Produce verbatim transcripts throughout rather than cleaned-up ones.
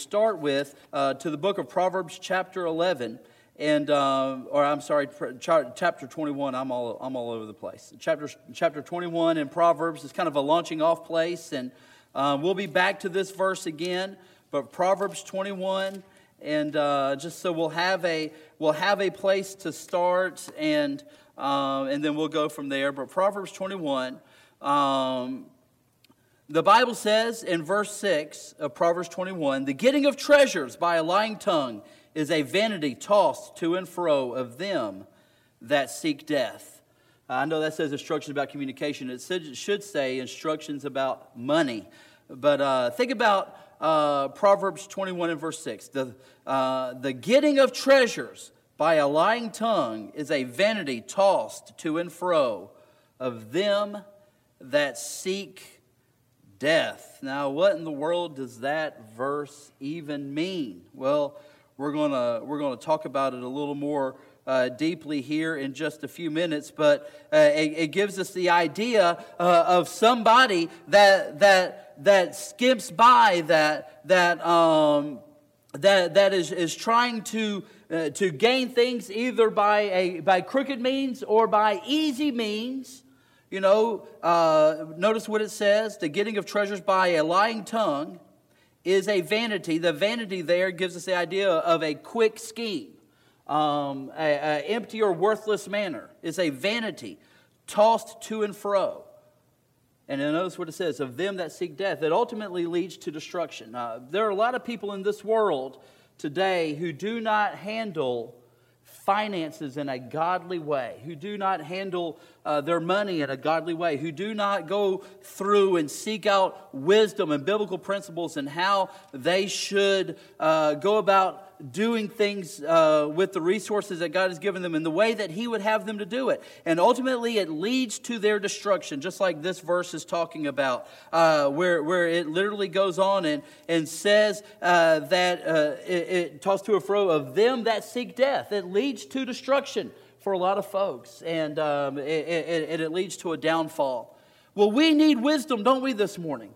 start with uh, to the book of Proverbs, chapter eleven, and uh, or I'm sorry, chapter twenty-one. I'm all I'm all over the place. Chapter chapter twenty-one in Proverbs is kind of a launching off place, and uh, we'll be back to this verse again. But Proverbs twenty-one, and uh, just so we'll have a we'll have a place to start, and uh, and then we'll go from there. But Proverbs twenty-one. Um, The Bible says in verse six of Proverbs twenty-one, the getting of treasures by a lying tongue is a vanity tossed to and fro of them that seek death. I know that says instructions about communication. It should say instructions about money. But uh, think about uh, Proverbs twenty-one and verse six. The, uh, the getting of treasures by a lying tongue is a vanity tossed to and fro of them that seek death. Now, what in the world does that verse even mean? Well, we're gonna we're gonna talk about it a little more uh, deeply here in just a few minutes. But uh, it, it gives us the idea uh, of somebody that that that skips by, that that um, that that is is trying to uh, to gain things either by a by crooked means or by easy means. You know, uh, notice what it says. The getting of treasures by a lying tongue is a vanity. The vanity there gives us the idea of a quick scheme. Um, a, a empty or worthless manner is a vanity tossed to and fro. And then notice what it says, of them that seek death. It ultimately leads to destruction. Uh, there are a lot of people in this world today who do not handle finances in a godly way, who do not handle uh, their money in a godly way, who do not go through and seek out wisdom and biblical principles and how they should uh, go about doing things uh, with the resources that God has given them in the way that He would have them to do it. And ultimately it leads to their destruction, just like this verse is talking about, uh, where, where it literally goes on and, and says uh, that uh, it, it tossed to and fro of them that seek death. It leads to destruction for a lot of folks, and um, it, it, it leads to a downfall. Well, we need wisdom, don't we, this morning?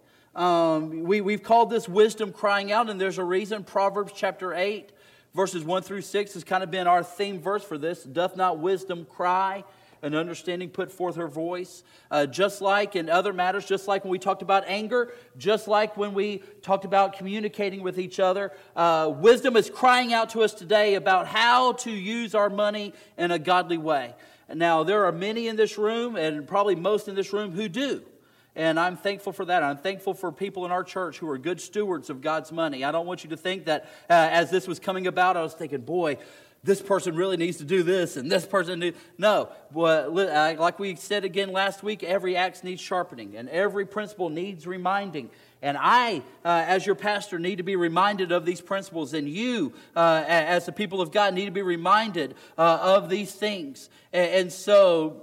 Um, we, we've called this wisdom crying out, and there's a reason. Proverbs chapter eight, verses one through six has kind of been our theme verse for this. Doth not wisdom cry, and understanding put forth her voice? Uh, just like in other matters, just like when we talked about anger, just like when we talked about communicating with each other, uh, wisdom is crying out to us today about how to use our money in a godly way. Now, there are many in this room, and probably most in this room, who do. And I'm thankful for that. I'm thankful for people in our church who are good stewards of God's money. I don't want you to think that uh, as this was coming about, I was thinking, boy, this person really needs to do this, and this person needs... No, well, like we said again last week, every axe needs sharpening, and every principle needs reminding. And I, uh, as your pastor, need to be reminded of these principles, and you, uh, as the people of God, need to be reminded uh, of these things. And, and so...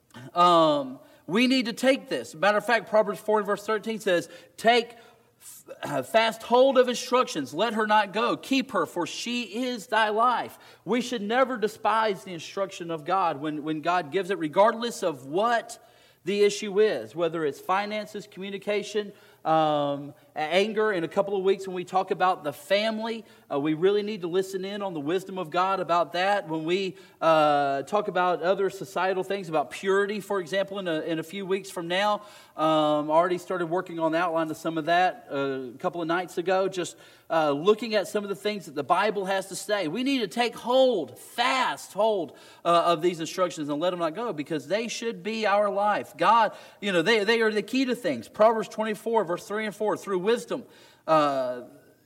Um, We need to take this. Matter of fact, Proverbs four and verse thirteen says, take fast hold of instructions. Let her not go. Keep her, for she is thy life. We should never despise the instruction of God when, when God gives it, regardless of what the issue is, whether it's finances, communication, um, anger. In a couple of weeks when we talk about the family, uh, we really need to listen in on the wisdom of God about that. When we uh, talk about other societal things, about purity, for example, in a, in a few weeks from now, um, already started working on the outline of some of that uh, a couple of nights ago, just uh, looking at some of the things that the Bible has to say. We need to take hold, fast hold uh, of these instructions and let them not go, because they should be our life. God, you know, they, they are the key to things. Proverbs twenty-four, verse three and four, through wisdom uh,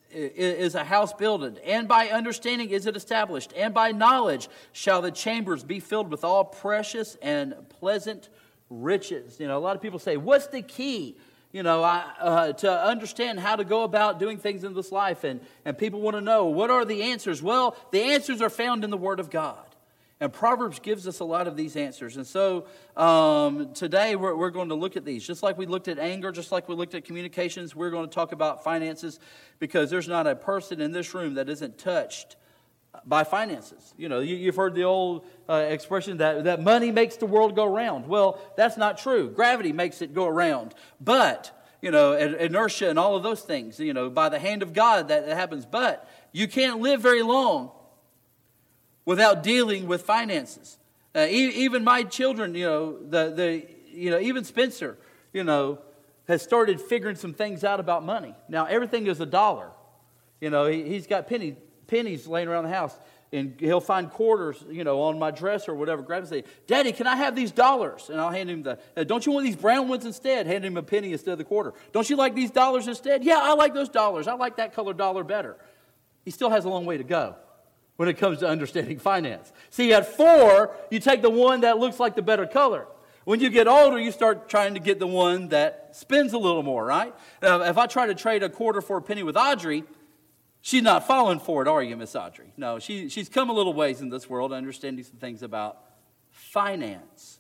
is a house builded, and by understanding is it established, and by knowledge shall the chambers be filled with all precious and pleasant riches. You know, a lot of people say, what's the key, you know, I, uh, to understand how to go about doing things in this life? And, and people want to know, what are the answers? Well, the answers are found in the Word of God. And Proverbs gives us a lot of these answers. And so um, today we're, we're going to look at these. Just like we looked at anger, just like we looked at communications, we're going to talk about finances, because there's not a person in this room that isn't touched by finances. You know, you, you've heard the old uh, expression that, that money makes the world go round. Well, that's not true. Gravity makes it go around. But you know, inertia and all of those things, you know, by the hand of God that, that happens. But you can't live very long without dealing with finances. Uh, e- even my children, you know, the the you know, even Spencer, you know, has started figuring some things out about money. Now everything is a dollar. You know, he, he's got penny pennies laying around the house, and he'll find quarters, you know, on my dresser or whatever. Grab and say, "Daddy, can I have these dollars?" And I'll hand him the. Uh, Don't you want these brown ones instead? Hand him a penny instead of the quarter. Don't you like these dollars instead? Yeah, I like those dollars. I like that color dollar better. He still has a long way to go when it comes to understanding finance. See, at four, you take the one that looks like the better color. When you get older, you start trying to get the one that spends a little more, right? Uh, if I try to trade a quarter for a penny with Audrey, she's not falling for it, are you, Miss Audrey? No, she, she's come a little ways in this world, understanding some things about finance.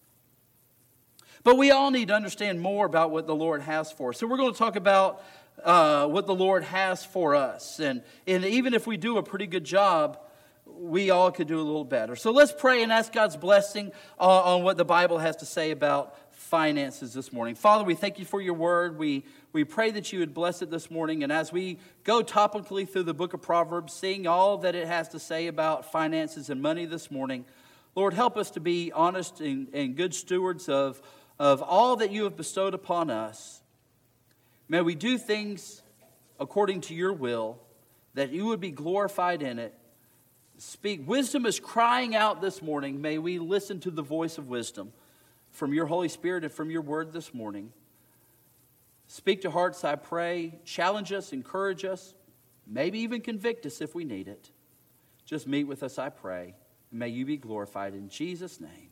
But we all need to understand more about what the Lord has for us. So we're going to talk about uh, what the Lord has for us. And, and even if we do a pretty good job, we all could do a little better. So let's pray and ask God's blessing uh, on what the Bible has to say about finances this morning. Father, we thank you for your word. We we pray that you would bless it this morning. And as we go topically through the book of Proverbs, seeing all that it has to say about finances and money this morning, Lord, help us to be honest and, and good stewards of, of all that you have bestowed upon us. May we do things according to your will, that you would be glorified in it. Speak. Wisdom is crying out this morning. May we listen to the voice of wisdom from your Holy Spirit and from your word this morning. Speak to hearts, I pray. Challenge us, encourage us, maybe even convict us if we need it. Just meet with us, I pray. May you be glorified in Jesus' name.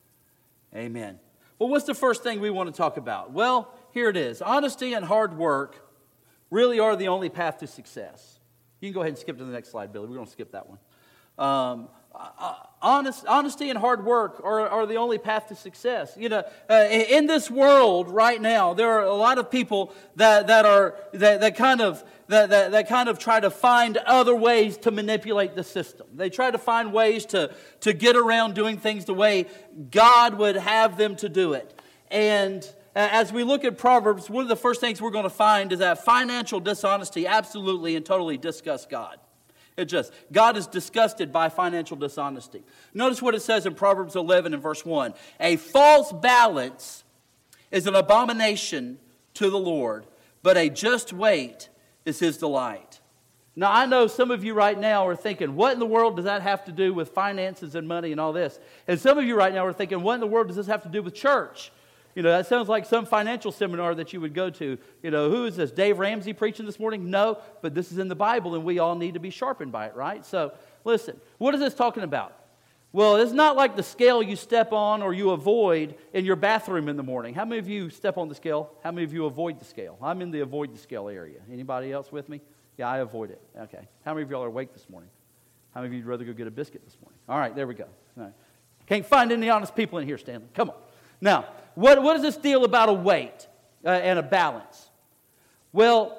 Amen. Well, what's the first thing we want to talk about? Well, here it is. Honesty and hard work really are the only path to success. You can go ahead and skip to the next slide, Billy. We're going to skip that one. Um, uh, honest, honesty and hard work are, are the only path to success. You know, uh, in this world right now, there are a lot of people that, that are that, that kind of that, that, that kind of try to find other ways to manipulate the system. They try to find ways to to get around doing things the way God would have them to do it. And as we look at Proverbs, one of the first things we're going to find is that financial dishonesty absolutely and totally disgusts God. It just, God is disgusted by financial dishonesty. Notice what it says in Proverbs eleven and verse one. A false balance is an abomination to the Lord, but a just weight is his delight. Now, I know some of you right now are thinking, what in the world does that have to do with finances and money and all this? And some of you right now are thinking, what in the world does this have to do with church? You know, that sounds like some financial seminar that you would go to. You know, who is this? Dave Ramsey preaching this morning? No, but this is in the Bible, and we all need to be sharpened by it, right? So, listen, what is this talking about? Well, it's not like the scale you step on or you avoid in your bathroom in the morning. How many of you step on the scale? How many of you avoid the scale? I'm in the avoid the scale area. Anybody else with me? Yeah, I avoid it. Okay. How many of y'all are awake this morning? How many of you would rather go get a biscuit this morning? All right, there we go. All right. Can't find any honest people in here, Stanley. Come on. Now, what, what is this deal about a weight uh, and a balance? Well,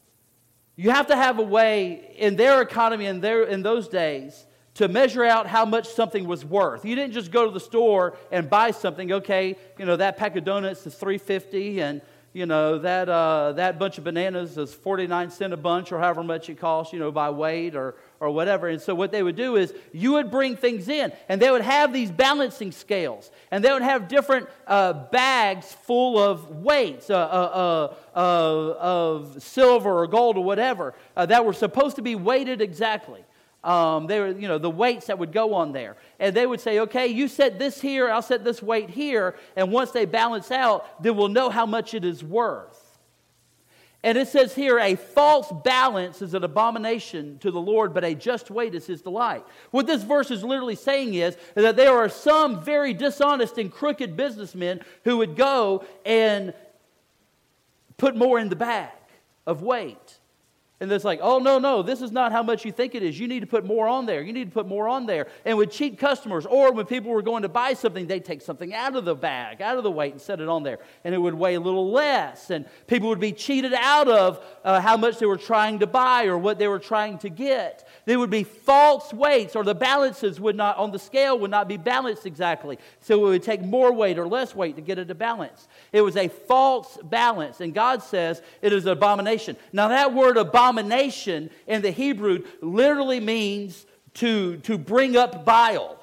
you have to have a way in their economy in, their, in those days to measure out how much something was worth. You didn't just go to the store and buy something. Okay, you know, that pack of donuts is three fifty, and you know that uh, that bunch of bananas is forty-nine cents a bunch, or however much it costs, you know, by weight or or whatever. And so what they would do is you would bring things in, and they would have these balancing scales, and they would have different uh, bags full of weights uh, uh, uh, uh, of silver or gold or whatever uh, that were supposed to be weighted exactly. Um, they were, you know, the weights that would go on there. And they would say, okay, you set this here, I'll set this weight here. And once they balance out, then we'll know how much it is worth. And it says here, a false balance is an abomination to the Lord, but a just weight is his delight. What this verse is literally saying is that there are some very dishonest and crooked businessmen who would go and put more in the bag of weight. And it's like, oh, no, no, this is not how much you think it is. You need to put more on there. You need to put more on there. And would cheat customers. Or when people were going to buy something, they'd take something out of the bag, out of the weight, and set it on there. And it would weigh a little less. And people would be cheated out of uh, how much they were trying to buy or what they were trying to get. There would be false weights, or the balances would not, on the scale, would not be balanced exactly. So it would take more weight or less weight to get it to balance. It was a false balance. And God says it is an abomination. Now that word abomination, Abomination in the Hebrew literally means to, to bring up bile.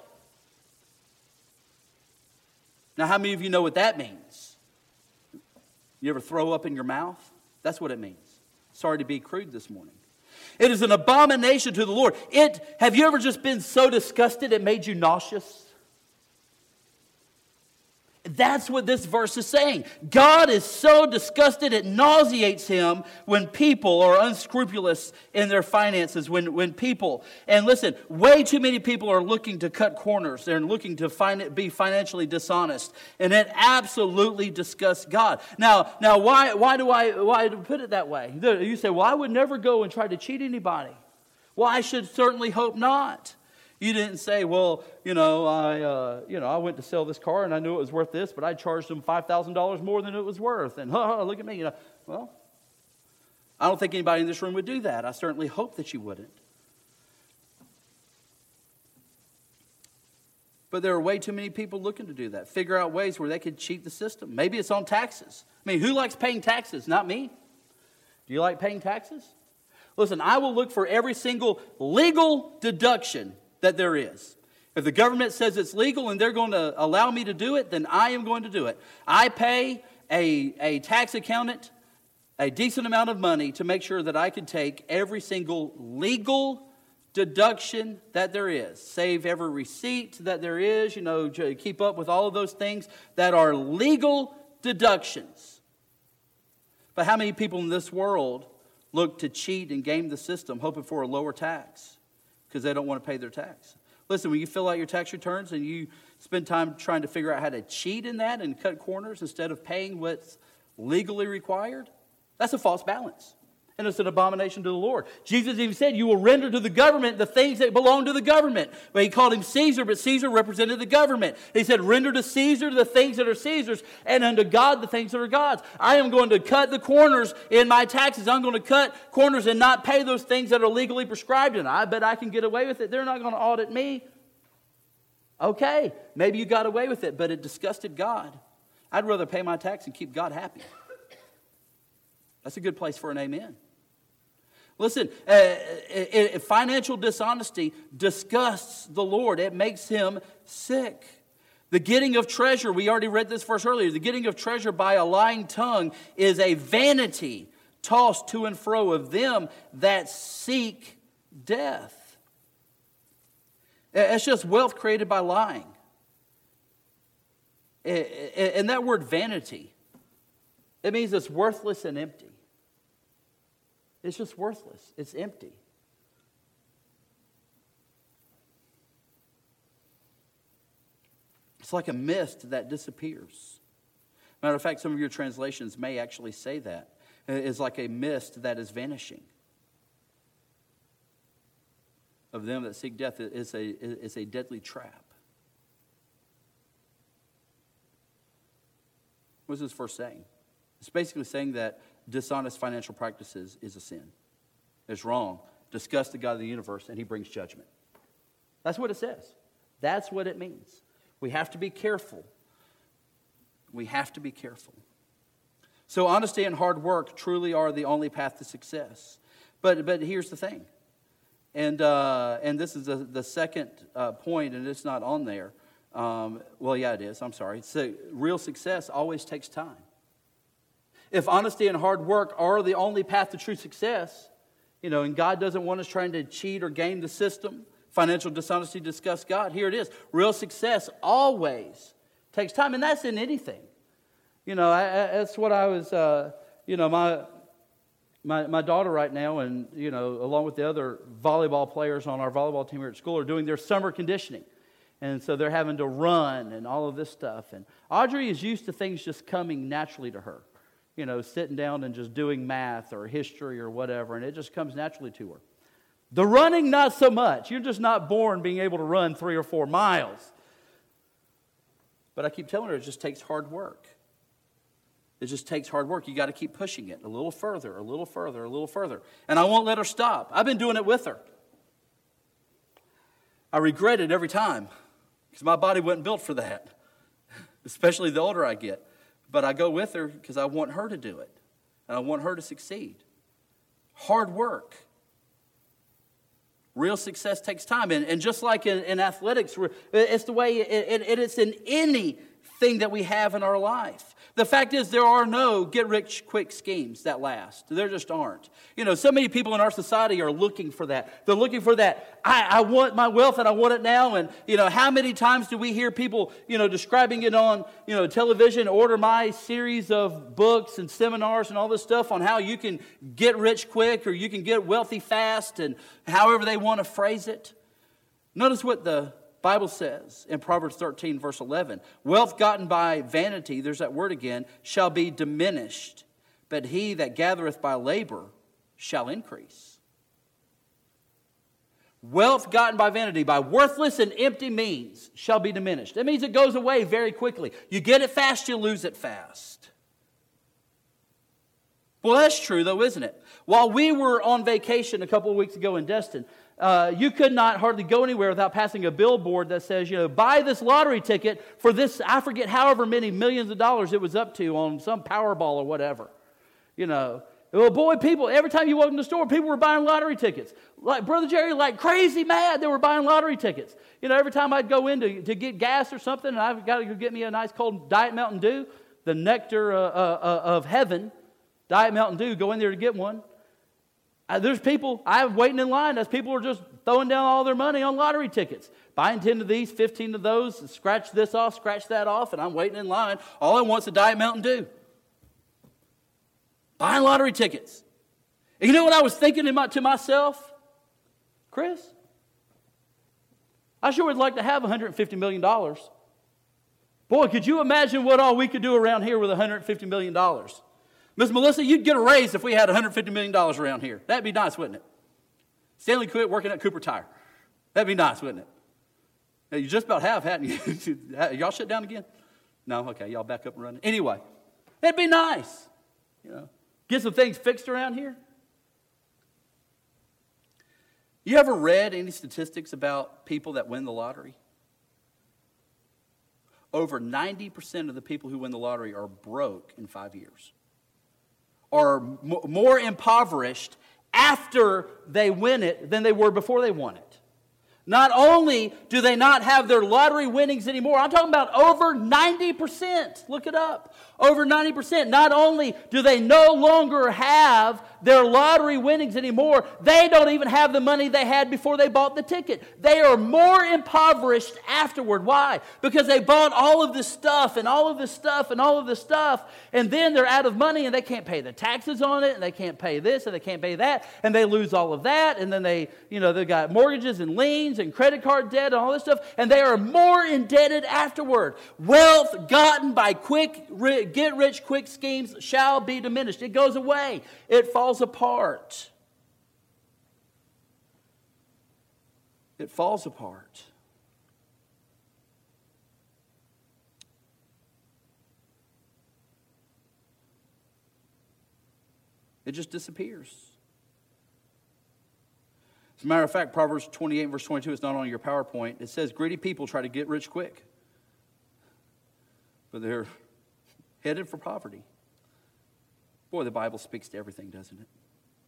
Now, how many of you know what that means? You ever throw up in your mouth? That's what it means. Sorry to be crude this morning. It is an abomination to the Lord. It, have you ever just been so disgusted it made you nauseous? That's what this verse is saying. God is so disgusted it nauseates him when people are unscrupulous in their finances, when, when people, and listen, way too many people are looking to cut corners. They're looking to find, be financially dishonest, and it absolutely disgusts God. Now, now why, why do I why do I put it that way? You say, well, I would never go and try to cheat anybody. Well, I should certainly hope not. You didn't say, well, you know, I, uh, you know, I went to sell this car and I knew it was worth this, but I charged them five thousand dollars more than it was worth. And huh, look at me. You know, well, I don't think anybody in this room would do that. I certainly hope that you wouldn't. But there are way too many people looking to do that. Figure out ways where they could cheat the system. Maybe it's on taxes. I mean, who likes paying taxes? Not me. Do you like paying taxes? Listen, I will look for every single legal deduction that there is. If the government says it's legal and they're going to allow me to do it, then I am going to do it. I pay a, a tax accountant a decent amount of money to make sure that I can take every single legal deduction that there is. Save every receipt that there is, you know, to keep up with all of those things that are legal deductions. But how many people in this world look to cheat and game the system, hoping for a lower tax? Because they don't want to pay their tax. Listen, when you fill out your tax returns and you spend time trying to figure out how to cheat in that and cut corners instead of paying what's legally required, that's a false balance. And it's an abomination to the Lord. Jesus even said, you will render to the government the things that belong to the government. Well, he called him Caesar, but Caesar represented the government. He said, render to Caesar the things that are Caesar's, and unto God the things that are God's. I am going to cut the corners in my taxes. I'm going to cut corners and not pay those things that are legally prescribed. And I bet I can get away with it. They're not going to audit me. Okay, maybe you got away with it, but it disgusted God. I'd rather pay my tax and keep God happy. That's a good place for an amen. Listen, uh, uh, uh, financial dishonesty disgusts the Lord. It makes him sick. The getting of treasure, we already read this verse earlier, the getting of treasure by a lying tongue is a vanity tossed to and fro of them that seek death. It's just wealth created by lying. And that word vanity, it means it's worthless and empty. It's just worthless. It's empty. It's like a mist that disappears. Matter of fact, some of your translations may actually say that. It's like a mist that is vanishing. Of them that seek death is a, is a deadly trap. What is this verse saying? It's basically saying that dishonest financial practices is a sin. It's wrong. Disgusts the God of the universe, and he brings judgment. That's what it says. That's what it means. We have to be careful. We have to be careful. So honesty and hard work truly are the only path to success. But but here's the thing. And uh, and this is the, the second uh, point, and it's not on there. Um, well, yeah, it is. I'm sorry. So real success always takes time. If honesty and hard work are the only path to true success, you know, and God doesn't want us trying to cheat or game the system, financial dishonesty disgusts God. Here it is. Real success always takes time, and that's in anything. You know, I, I, that's what I was, uh, you know, my, my my daughter right now, and, you know, along with the other volleyball players on our volleyball team here at school are doing their summer conditioning. And so they're having to run and all of this stuff. And Audrey is used to things just coming naturally to her. you know, sitting down and just doing math or history or whatever, and it just comes naturally to her. The running, not so much. You're just not born being able to run three or four miles. But I keep telling her it just takes hard work. It just takes hard work. You got to keep pushing it a little further, a little further, a little further. And I won't let her stop. I've been doing it with her. I regret it every time because my body wasn't built for that, especially the older I get. But I go with her because I want her to do it, and I want her to succeed. Hard work. Real success takes time. And, and just like in, in athletics, it's the way it, it, it's in anything that we have in our life. The fact is, there are no get-rich-quick schemes that last. There just aren't. You know, so many people in our society are looking for that. They're looking for that. I, I want my wealth and I want it now. And, you know, how many times do we hear people, you know, describing it on, you know, television, order my series of books and seminars and all this stuff on how you can get rich quick or you can get wealthy fast and however they want to phrase it. Notice what the Bible says in Proverbs thirteen, verse eleven, wealth gotten by vanity, there's that word again, shall be diminished, but he that gathereth by labor shall increase. Wealth gotten by vanity, by worthless and empty means, shall be diminished. That means it goes away very quickly. You get it fast, you lose it fast. Well, that's true though, isn't it? While we were on vacation a couple of weeks ago in Destin, Uh, you could not hardly go anywhere without passing a billboard that says, you know, buy this lottery ticket for this, I forget however many millions of dollars it was up to on some Powerball or whatever. You know, well, boy, people, every time you walked in the store, people were buying lottery tickets. Like Brother Jerry, like crazy mad, they were buying lottery tickets. You know, every time I'd go in to, to get gas or something, and I've got to go get me a nice cold Diet Mountain Dew, the nectar uh, uh, of heaven, Diet Mountain Dew, go in there to get one. Uh, there's people, I'm waiting in line as people are just throwing down all their money on lottery tickets. Buying ten of these, fifteen of those, scratch this off, scratch that off, and I'm waiting in line. All I want is a Diet Mountain Dew. Buying lottery tickets. And you know what I was thinking my, to myself? Chris, I sure would like to have one hundred fifty million dollars. Boy, could you imagine what all we could do around here with one hundred fifty million dollars? Miss Melissa, you'd get a raise if we had one hundred fifty million dollars around here. That'd be nice, wouldn't it? Stanley quit working at Cooper Tire. That'd be nice, wouldn't it? Now, you just about have, hadn't you? Y'all shut down again? No? Okay, y'all back up and running. Anyway, it'd be nice. You know, get some things fixed around here. You ever read any statistics about people that win the lottery? Over ninety percent of the people who win the lottery are broke in five years. Are more impoverished after they win it than they were before they won it. Not only do they not have their lottery winnings anymore, I'm talking about over ninety percent. Look it up. Over ninety percent. Not only do they no longer have their lottery winnings anymore, they don't even have the money they had before they bought the ticket. They are more impoverished afterward. Why? Because they bought all of this stuff and all of this stuff and all of this stuff, and then they're out of money and they can't pay the taxes on it, and they can't pay this and they can't pay that, and they lose all of that, and then they, you know, they've got mortgages and liens and credit card debt and all this stuff, and they are more indebted afterward. Wealth gotten by quick, get-rich-quick schemes shall be diminished. It goes away. It falls apart. It falls apart. It just disappears. As a matter of fact, Proverbs twenty-eight, verse twenty-two, it's not on your PowerPoint. It says, greedy people try to get rich quick, but they're headed for poverty. Boy, the Bible speaks to everything, doesn't it?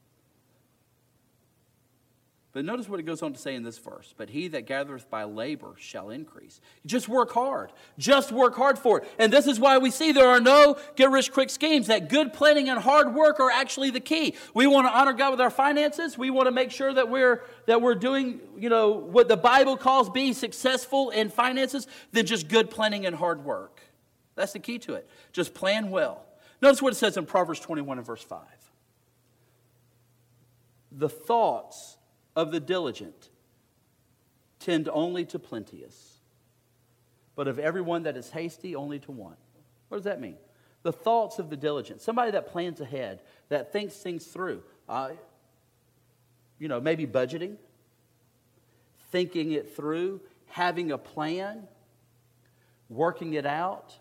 But notice what it goes on to say in this verse. But he that gathereth by labor shall increase. Just work hard. Just work hard for it. And this is why we see there are no get-rich-quick schemes. That good planning and hard work are actually the key. We want to honor God with our finances. We want to make sure that we're that we're doing, you know, what the Bible calls being successful in finances. Then just good planning and hard work. That's the key to it. Just plan well. Notice what it says in Proverbs twenty-one and verse five. The thoughts of the diligent tend only to plenteous, but of everyone that is hasty only to want. What does that mean? The thoughts of the diligent. Somebody that plans ahead, that thinks things through. Uh, you know, maybe budgeting, thinking it through, having a plan, working it out.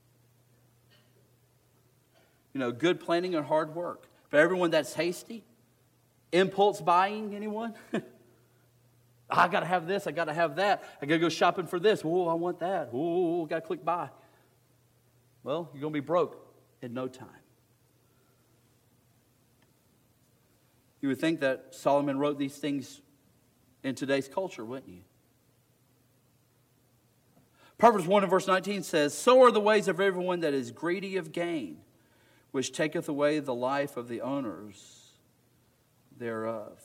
You know, good planning and hard work. For everyone that's hasty, impulse buying, anyone? I got to have this, I got to have that. I got to go shopping for this. Oh, I want that. Oh, got to click buy. Well, you're going to be broke in no time. You would think that Solomon wrote these things in today's culture, wouldn't you? Proverbs one and verse nineteen says, "So are the ways of everyone that is greedy of gain, which taketh away the life of the owners thereof."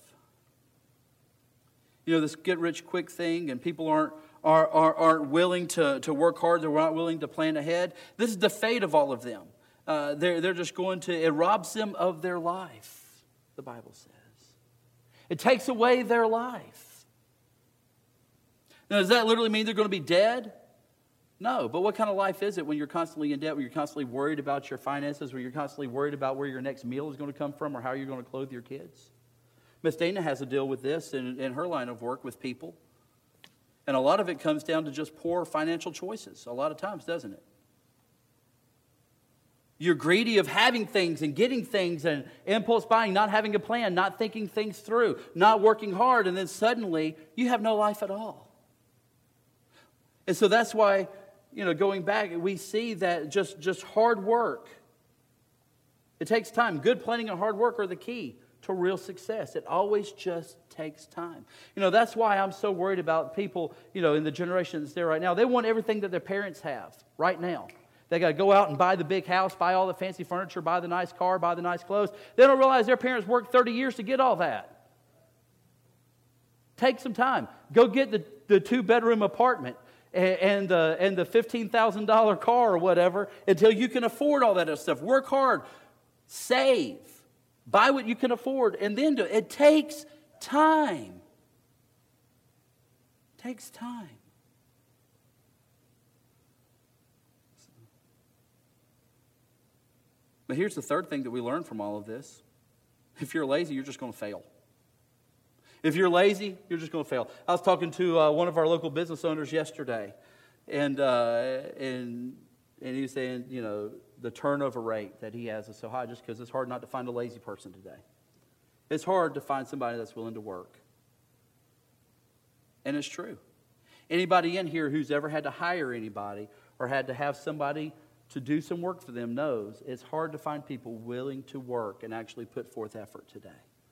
You know, this get-rich-quick thing, and people aren't, are, are, aren't willing to, to work hard. They're not willing to plan ahead. This is the fate of all of them. Uh, they're, they're just going to, it robs them of their life, the Bible says. It takes away their life. Now, does that literally mean they're going to be dead? No, but what kind of life is it when you're constantly in debt, when you're constantly worried about your finances, when you're constantly worried about where your next meal is going to come from or how you're going to clothe your kids? Miss Dana has to deal with this in, in her line of work with people. And a lot of it comes down to just poor financial choices, a lot of times, doesn't it? You're greedy of having things and getting things and impulse buying, not having a plan, not thinking things through, not working hard, and then suddenly you have no life at all. And so that's why, you know, going back, we see that just, just hard work, it takes time. Good planning and hard work are the key to real success. It always just takes time. You know, that's why I'm so worried about people, you know, in the generation that's there right now. They want everything that their parents have right now. They got to go out and buy the big house, buy all the fancy furniture, buy the nice car, buy the nice clothes. They don't realize their parents worked thirty years to get all that. Take some time. Go get the, the two-bedroom apartment and, and, uh, and the fifteen thousand dollars car or whatever until you can afford all that other stuff. Work hard. Save. Buy what you can afford and then do it. It takes time. It takes time. But here's the third thing that we learn from all of this. If you're lazy, you're just going to fail. If you're lazy, you're just going to fail. I was talking to uh, one of our local business owners yesterday, and uh, and and he was saying, you know, the turnover rate that he has is so high just because it's hard not to find a lazy person today. It's hard to find somebody that's willing to work. And it's true. Anybody in here who's ever had to hire anybody or had to have somebody to do some work for them knows it's hard to find people willing to work and actually put forth effort today.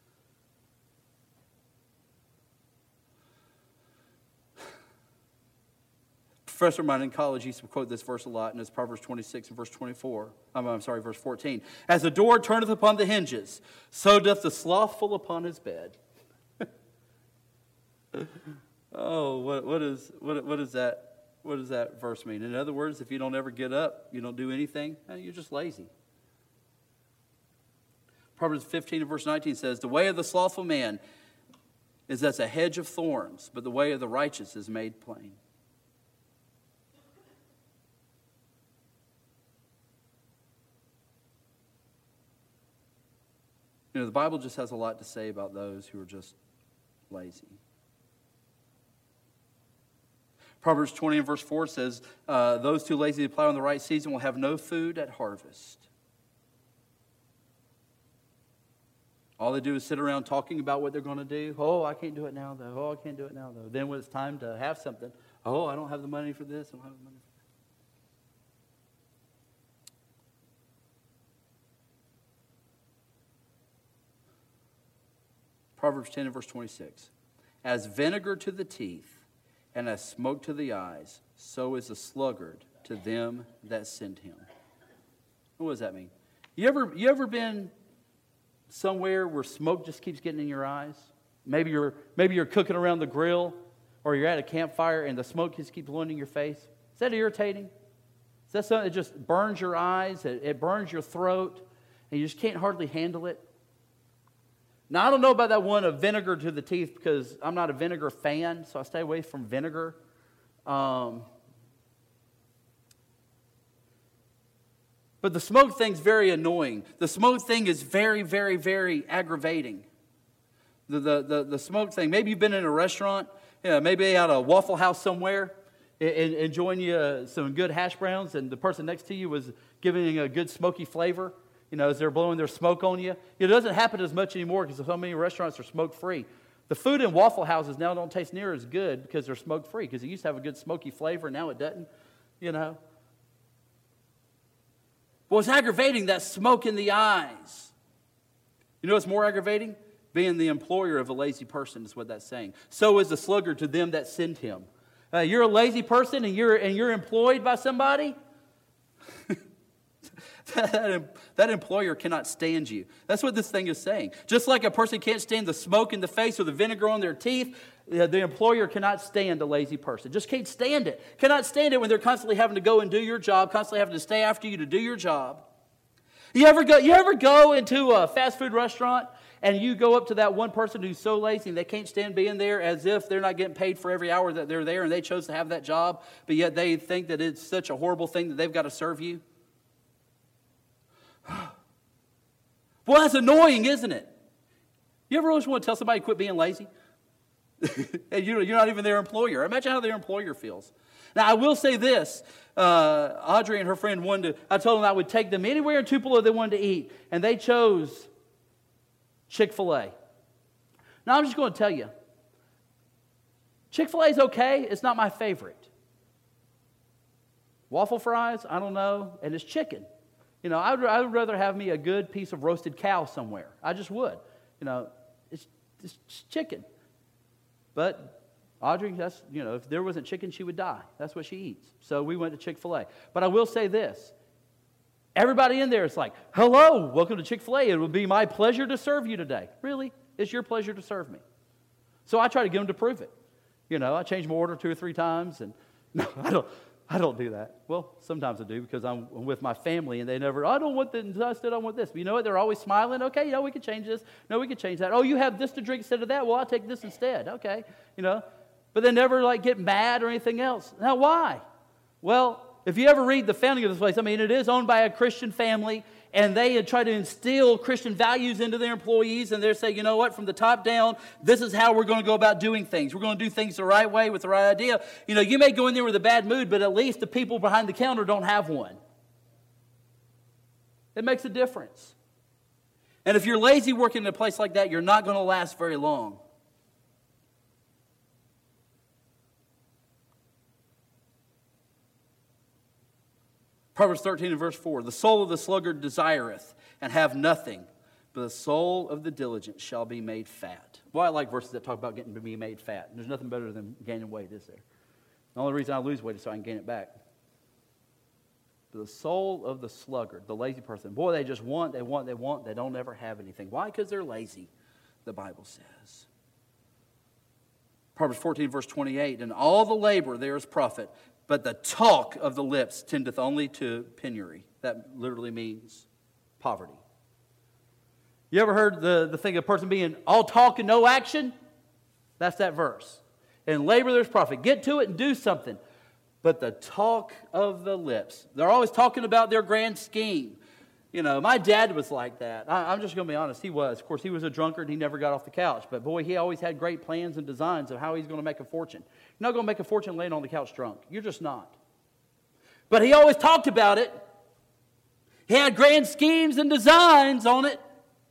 A professor of mine in college used to quote this verse a lot, and it's Proverbs twenty-six and verse twenty-four. I'm, I'm sorry, verse fourteen. "As the door turneth upon the hinges, so doth the slothful upon his bed." Oh, what, what is what what is that? What does that verse mean? In other words, if you don't ever get up, you don't do anything, you're just lazy. Proverbs fifteen and verse nineteen says, "The way of the slothful man is as a hedge of thorns, but the way of the righteous is made plain." You know, the Bible just has a lot to say about those who are just lazy. Proverbs twenty and verse four says, uh, "Those too lazy to plow in the right season will have no food at harvest." All they do is sit around talking about what they're going to do. "Oh, I can't do it now, though. Oh, I can't do it now, though." Then when it's time to have something, "Oh, I don't have the money for this. I don't have the money for that." Proverbs ten and verse twenty-six. "As vinegar to the teeth and as smoke to the eyes, so is the sluggard to them that send him." What does that mean? You ever, you ever been somewhere where smoke just keeps getting in your eyes? Maybe you're, maybe you're cooking around the grill or you're at a campfire and the smoke just keeps blowing in your face. Is that irritating? Is that something that just burns your eyes? It, it burns your throat and you just can't hardly handle it? Now, I don't know about that one of vinegar to the teeth because I'm not a vinegar fan, so I stay away from vinegar. Um, But the smoke thing's very annoying. The smoke thing is very, very, very aggravating. The, the, the, the smoke thing. Maybe you've been in a restaurant, yeah, maybe at a Waffle House somewhere, and enjoying you uh, some good hash browns, and the person next to you was giving you a good smoky flavor, you know, as they're blowing their smoke on you. It doesn't happen as much anymore because so many restaurants are smoke-free. The food in Waffle Houses now don't taste near as good because they're smoke-free, because it used to have a good smoky flavor, now it doesn't, you know. Well, it's aggravating, that smoke in the eyes. You know what's more aggravating? Being the employer of a lazy person is what that's saying. So is the sluggard to them that send him. Uh, you're a lazy person and you're and you're employed by somebody. that, that employer cannot stand you. That's what this thing is saying. Just like a person can't stand the smoke in the face or the vinegar on their teeth, uh, the employer cannot stand a lazy person. Just can't stand it. Cannot stand it when they're constantly having to go and do your job, constantly having to stay after you to do your job. You ever go, you ever go into a fast food restaurant and you go up to that one person who's so lazy and they can't stand being there, as if they're not getting paid for every hour that they're there and they chose to have that job, but yet they think that it's such a horrible thing that they've got to serve you? Well, that's annoying, isn't it? You ever always want to tell somebody to quit being lazy? And you're not even their employer. Imagine how their employer feels. Now, I will say this. Uh, Audrey and her friend wanted to, I told them I would take them anywhere in Tupelo they wanted to eat, and they chose Chick-fil-A. Now, I'm just going to tell you, Chick-fil-A is okay. It's not my favorite. Waffle fries, I don't know, and it's chicken. You know, I would, I would rather have me a good piece of roasted cow somewhere. I just would. You know, it's, it's chicken. But Audrey, that's, you know, if there wasn't chicken, she would die. That's what she eats. So we went to Chick-fil-A. But I will say this. Everybody in there is like, hello, welcome to Chick-fil-A. It will be my pleasure to serve you today. Really? It's your pleasure to serve me. So I try to get them to prove it. You know, I change my order two or three times. And no, I don't. I don't do that. Well, sometimes I do because I'm with my family and they never, I don't want this, I still don't want this. But you know what? They're always smiling. Okay, yeah, we can change this. No, we can change that. Oh, you have this to drink instead of that? Well, I'll take this instead. Okay, you know. But they never like get mad or anything else. Now, why? Well, if you ever read the founding of this place, I mean, it is owned by a Christian family, and they try to instill Christian values into their employees, and they say, you know what, from the top down, this is how we're going to go about doing things. We're going to do things the right way with the right idea. You know, you may go in there with a bad mood, but at least the people behind the counter don't have one. It makes a difference. And if you're lazy working in a place like that, you're not going to last very long. Proverbs thirteen and verse four, the soul of the sluggard desireth and have nothing, but the soul of the diligent shall be made fat. Well, I like verses that talk about getting to be made fat. There's nothing better than gaining weight, is there? The only reason I lose weight is so I can gain it back. But the soul of the sluggard, the lazy person, boy, they just want, they want, they want, they don't ever have anything. Why? Because they're lazy, the Bible says. Proverbs fourteen, verse twenty-eight, and all the labor there is profit, but the talk of the lips tendeth only to penury. That literally means poverty. You ever heard the, the thing of a person being all talk and no action? That's that verse. In labor there's profit. Get to it and do something. But the talk of the lips. They're always talking about their grand scheme. You know, my dad was like that. I, I'm just going to be honest. He was. Of course, he was a drunkard. He never got off the couch. But boy, he always had great plans and designs of how he's going to make a fortune. You're not going to make a fortune laying on the couch drunk. You're just not. But he always talked about it. He had grand schemes and designs on it.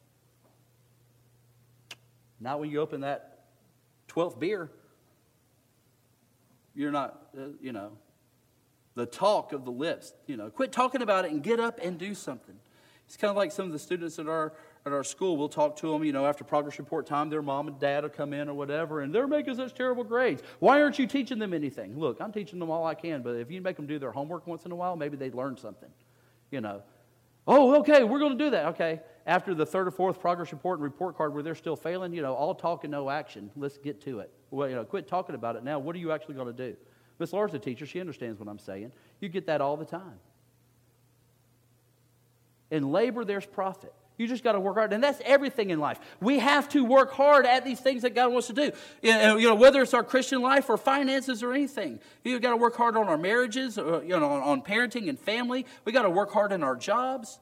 Not when you open that twelfth beer. You're not, uh, you know, the talk of the lips. You know, quit talking about it and get up and do something. It's kind of like some of the students at our at our school. We'll talk to them, you know, after progress report time. Their mom and dad will come in or whatever, and they're making such terrible grades. Why aren't you teaching them anything? Look, I'm teaching them all I can, but if you make them do their homework once in a while, maybe they'd learn something. You know, oh, okay, we're going to do that. Okay, after the third or fourth progress report and report card where they're still failing, you know, all talk and no action. Let's get to it. Well, you know, quit talking about it now. What are you actually going to do? Miss Laura's a teacher. She understands what I'm saying. You get that all the time. In labor, there's profit. You just got to work hard. And that's everything in life. We have to work hard at these things that God wants to do. And, you know, whether it's our Christian life or finances or anything. You've got to work hard on our marriages, or, you know, on, on parenting and family. We got to work hard in our jobs.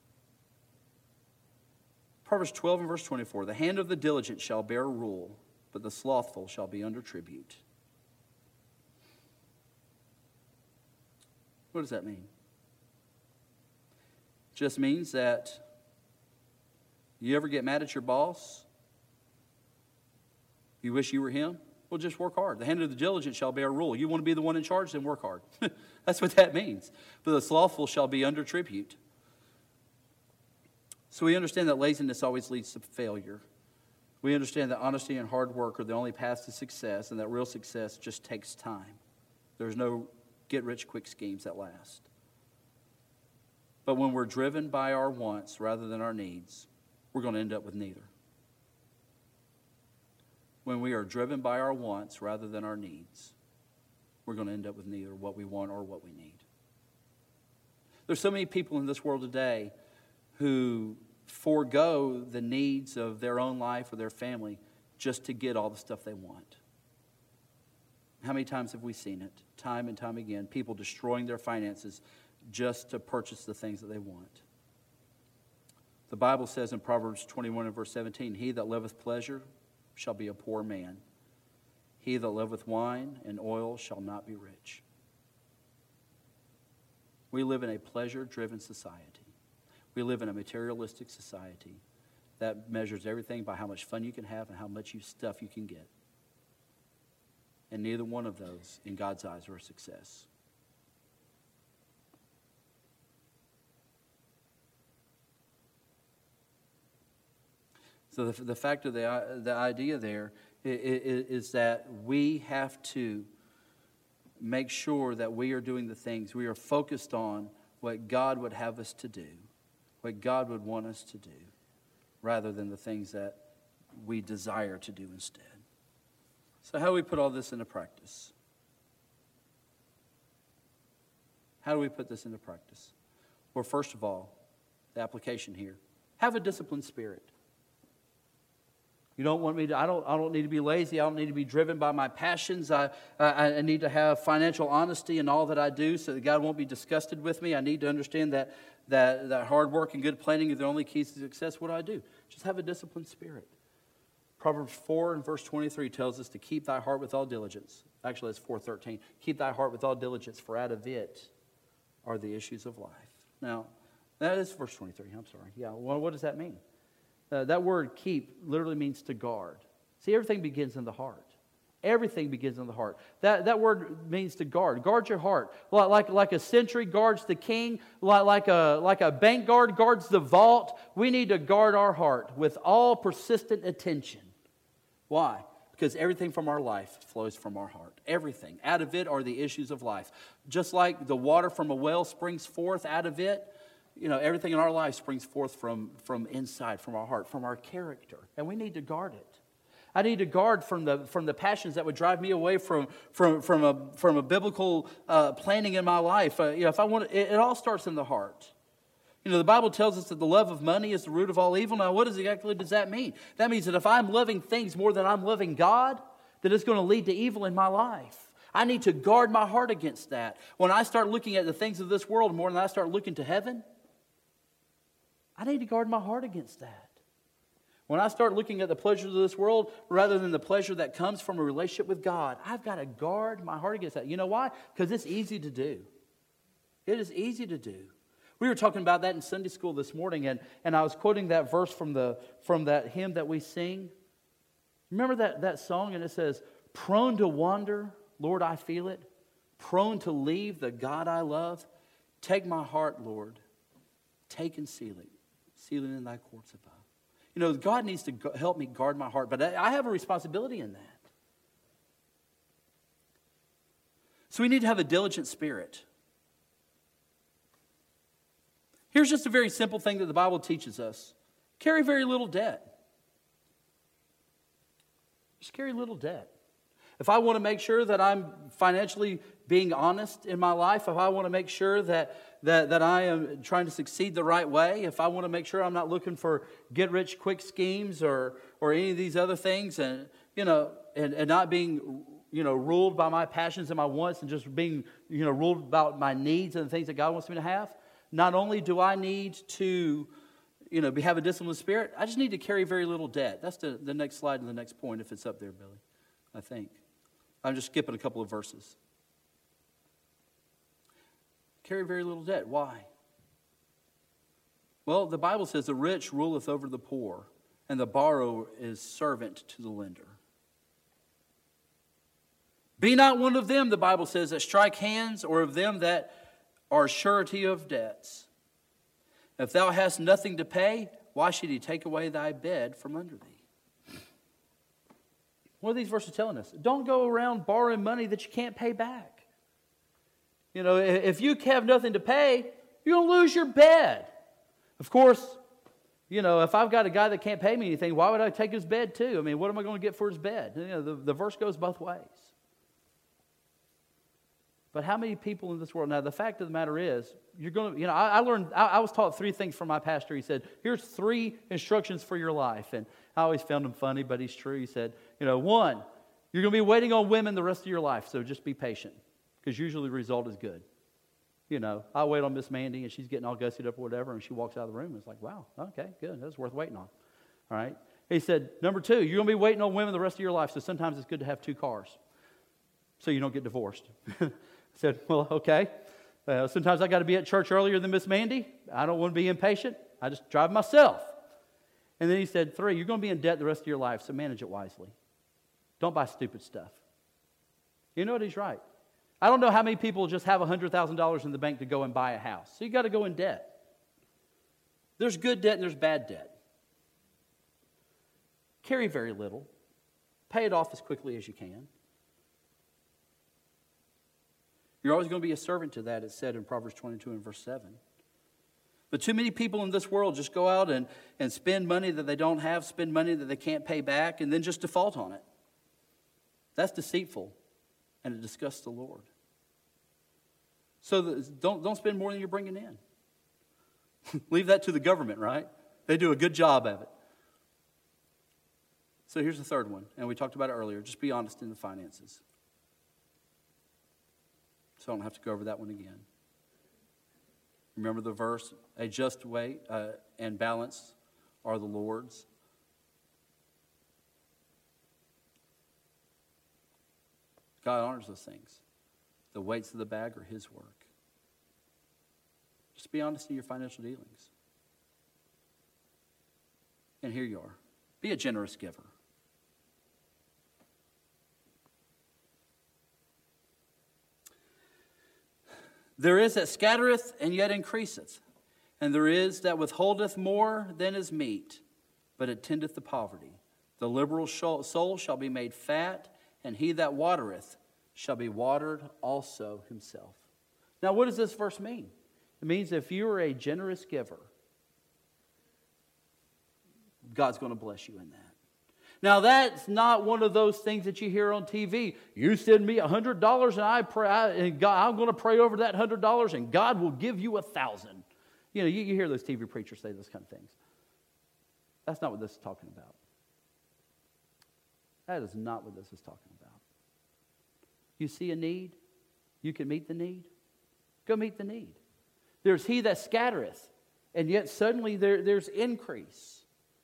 Proverbs twelve and verse twenty-four. The hand of the diligent shall bear rule, but the slothful shall be under tribute. What does that mean? It just means that you ever get mad at your boss? You wish you were him? Well, just work hard. The hand of the diligent shall bear rule. You want to be the one in charge? Then work hard. That's what that means. But the slothful shall be under tribute. So we understand that laziness always leads to failure. We understand that honesty and hard work are the only paths to success, and that real success just takes time. There's no get-rich-quick schemes that last. But when we're driven by our wants rather than our needs, we're going to end up with neither. When we are driven by our wants rather than our needs, we're going to end up with neither what we want or what we need. There's so many people in this world today who forego the needs of their own life or their family just to get all the stuff they want. How many times have we seen it? Time and time again, people destroying their finances just to purchase the things that they want. The Bible says in Proverbs twenty-one and verse seventeen, he that loveth pleasure shall be a poor man. He that loveth wine and oil shall not be rich. We live in a pleasure-driven society. We live in a materialistic society that measures everything by how much fun you can have and how much you stuff you can get. And neither one of those, in God's eyes, are a success. So the, the fact of the, the idea there is, is that we have to make sure that we are doing the things, we are focused on what God would have us to do, what God would want us to do, rather than the things that we desire to do instead. So how do we put all this into practice? How do we put this into practice? Well, first of all, the application here. Have a disciplined spirit. You don't want me to, I don't, I don't need to be lazy. I don't need to be driven by my passions. I, I, I need to have financial honesty in all that I do so that God won't be disgusted with me. I need to understand that, that, that hard work and good planning are the only keys to success. What do I do? Just have a disciplined spirit. Proverbs four and verse twenty-three tells us to keep thy heart with all diligence. Actually, it's four thirteen. Keep thy heart with all diligence, for out of it are the issues of life. Now, that is verse twenty-three. I'm sorry. Yeah, well, what does that mean? Uh, that word keep literally means to guard. See, everything begins in the heart. Everything begins in the heart. That, that word means to guard. Guard your heart. Like, like, like a sentry guards the king, like, like, a, like a bank guard guards the vault, we need to guard our heart with all persistent attention. Why? Because everything from our life flows from our heart. Everything. Out of it are the issues of life. Just like the water from a well springs forth out of it, you know, everything in our life springs forth from, from inside, from our heart, from our character. And we need to guard it. I need to guard from the from the passions that would drive me away from from from a from a biblical uh, planning in my life. Uh, you know, if I want, it, it all starts in the heart. You know, the Bible tells us that the love of money is the root of all evil. Now, what exactly does that mean? That means that if I'm loving things more than I'm loving God, that it's going to lead to evil in my life. I need to guard my heart against that. When I start looking at the things of this world more than I start looking to heaven, I need to guard my heart against that. When I start looking at the pleasures of this world rather than the pleasure that comes from a relationship with God, I've got to guard my heart against that. You know why? Because it's easy to do. It is easy to do. We were talking about that in Sunday school this morning, and, and I was quoting that verse from the from that hymn that we sing. Remember that, that song? And it says, prone to wander, Lord, I feel it. Prone to leave the God I love. Take my heart, Lord. Take and seal it. Seal it in thy courts above. You know, God needs to help me guard my heart, but I have a responsibility in that. So we need to have a diligent spirit. Here's just a very simple thing that the Bible teaches us. Carry very little debt. Just carry little debt. if I want to make sure that I'm financially being honest in my life, if I want to make sure that, that, that I am trying to succeed the right way, if I want to make sure I'm not looking for get-rich-quick schemes or, or any of these other things, and, you know, and, and not being, you know, ruled by my passions and my wants and just being, you know, ruled about my needs and the things that God wants me to have, not only do I need to, you know, have a disciplined spirit, I just need to carry very little debt. That's the, the next slide and the next point, if it's up there, Billy, I think. I'm just skipping a couple of verses. Carry very little debt. Why? Well, the Bible says the rich ruleth over the poor, and the borrower is servant to the lender. Be not one of them, the Bible says, that strike hands, or of them that are surety of debts. If thou hast nothing to pay, why should he take away thy bed from under thee? What are these verses telling us? Don't go around borrowing money that you can't pay back. You know, if you have nothing to pay, you're going to lose your bed. Of course, you know, if I've got a guy that can't pay me anything, why would I take his bed too? I mean, what am I going to get for his bed? You know, the, the verse goes both ways. But how many people in this world? Now, the fact of the matter is, you're going to, you know, I, I learned, I, I was taught three things from my pastor. He said, here's three instructions for your life. And I always found them funny, but he's true. He said, you know, one, you're going to be waiting on women the rest of your life, so just be patient, because usually the result is good. You know, I wait on Miss Mandy, and she's getting all gussied up or whatever, and she walks out of the room, and it's like, wow, okay, good, that's worth waiting on. All right? He said, number two, you're going to be waiting on women the rest of your life, so sometimes it's good to have two cars, so you don't get divorced. I said, well, okay. Uh, sometimes I got to be at church earlier than Miss Mandy. I don't want to be impatient. I just drive myself. And then he said, three, you're going to be in debt the rest of your life, so manage it wisely. Don't buy stupid stuff. You know what? He's right. I don't know how many people just have one hundred thousand dollars in the bank to go and buy a house. So you got to go in debt. There's good debt and there's bad debt. Carry very little. Pay it off as quickly as you can. You're always going to be a servant to that, it's said in Proverbs twenty-two and verse seven. But too many people in this world just go out and, and spend money that they don't have, spend money that they can't pay back, and then just default on it. That's deceitful, and it disgusts the Lord. So the, don't, don't spend more than you're bringing in. Leave that to the government, right? They do a good job of it. So here's the third one, and we talked about it earlier. Just be honest in the finances. So I don't have to go over that one again. Remember the verse, a just weight uh, and balance are the Lord's. God honors those things. The weights of the bag are his work. Just be honest in your financial dealings. And here you are. Be a generous giver. There is that scattereth and yet increaseth, and there is that withholdeth more than is meet, but it tendeth to poverty. The liberal soul shall be made fat, and he that watereth shall be watered also himself. Now, what does this verse mean? It means if you are a generous giver, God's going to bless you in that. Now, that's not one of those things that you hear on T V. You send me one hundred dollars and I pray, I, and God, I'm going to pray over that one hundred dollars and God will give you one thousand dollars. You know, you, you hear those T V preachers say those kind of things. That's not what this is talking about. That is not what this is talking about. You see a need, you can meet the need. Go meet the need. There's he that scattereth, and yet suddenly there, there's increase.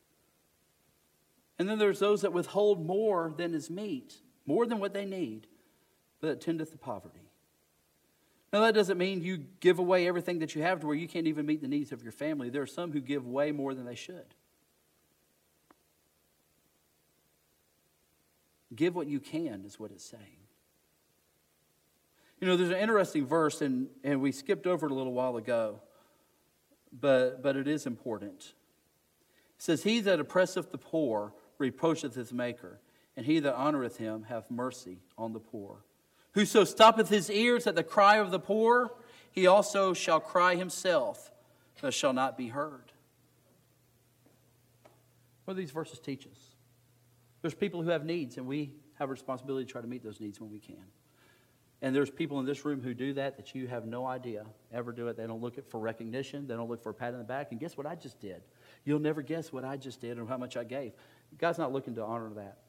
And then there's those that withhold more than is meet, more than what they need, but it tendeth to poverty. Now that doesn't mean you give away everything that you have to where you can't even meet the needs of your family. There are some who give way more than they should. Give what you can is what it's saying. You know, there's an interesting verse, and, and we skipped over it a little while ago, but, but it is important. It says, he that oppresseth the poor reproacheth his maker, and he that honoreth him hath mercy on the poor. Whoso stoppeth his ears at the cry of the poor, he also shall cry himself, but shall not be heard. What do these verses teach us? There's people who have needs, and we have a responsibility to try to meet those needs when we can. And there's people in this room who do that that you have no idea ever do it. They don't look for recognition. They don't look for a pat on the back. And guess what I just did? You'll never guess what I just did or how much I gave. God's not looking to honor that.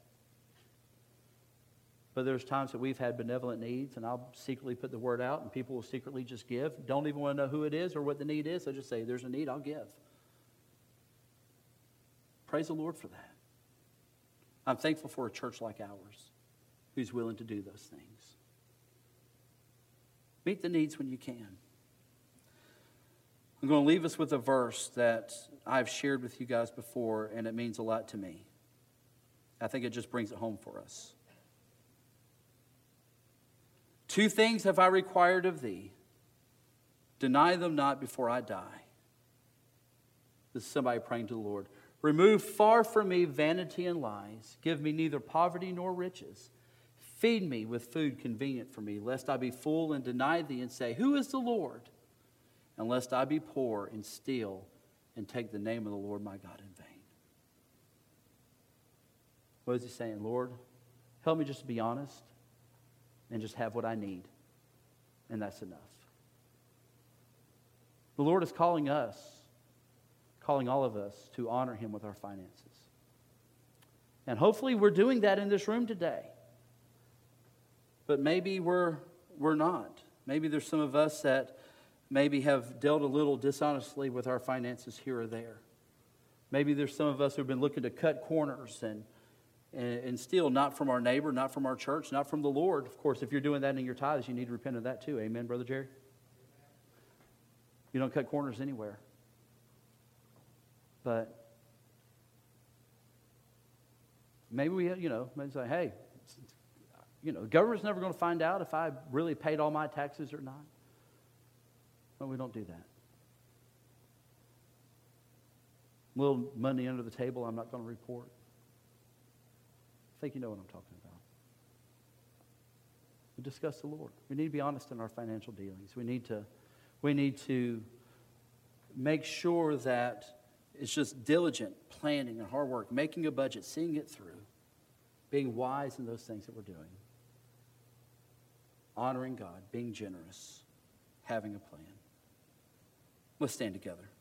But there's times that we've had benevolent needs, and I'll secretly put the word out, and people will secretly just give. Don't even want to know who it is or what the need is. They'll just say, there's a need, I'll give. Praise the Lord for that. I'm thankful for a church like ours who's willing to do those things. Meet the needs when you can. I'm going to leave us with a verse that I've shared with you guys before, and it means a lot to me. I think it just brings it home for us. Two things have I required of thee. Deny them not before I die. This is somebody praying to the Lord. Remove far from me vanity and lies. Give me neither poverty nor riches. Feed me with food convenient for me, lest I be full and deny thee and say, who is the Lord? And lest I be poor and steal and take the name of the Lord my God in vain. What is he saying? Lord, help me just to be honest and just have what I need. And that's enough. The Lord is calling us, calling all of us to honor him with our finances. And hopefully we're doing that in this room today. But maybe we're, we're not. Maybe there's some of us that maybe have dealt a little dishonestly with our finances here or there. Maybe there's some of us who've been looking to cut corners and, and, and steal, not from our neighbor, not from our church, not from the Lord. Of course, if you're doing that in your tithes, you need to repent of that too. Amen, Brother Jerry? You don't cut corners anywhere. But maybe we, you know, maybe say, hey, you know, the government's never going to find out if I really paid all my taxes or not. But we don't do that. Little money under the table I'm not going to report. I think you know what I'm talking about. We discuss the Lord. We need to be honest in our financial dealings. We need to, we need to make sure that it's just diligent planning and hard work, making a budget, seeing it through, being wise in those things that we're doing, honoring God, being generous, having a plan. Let's stand together.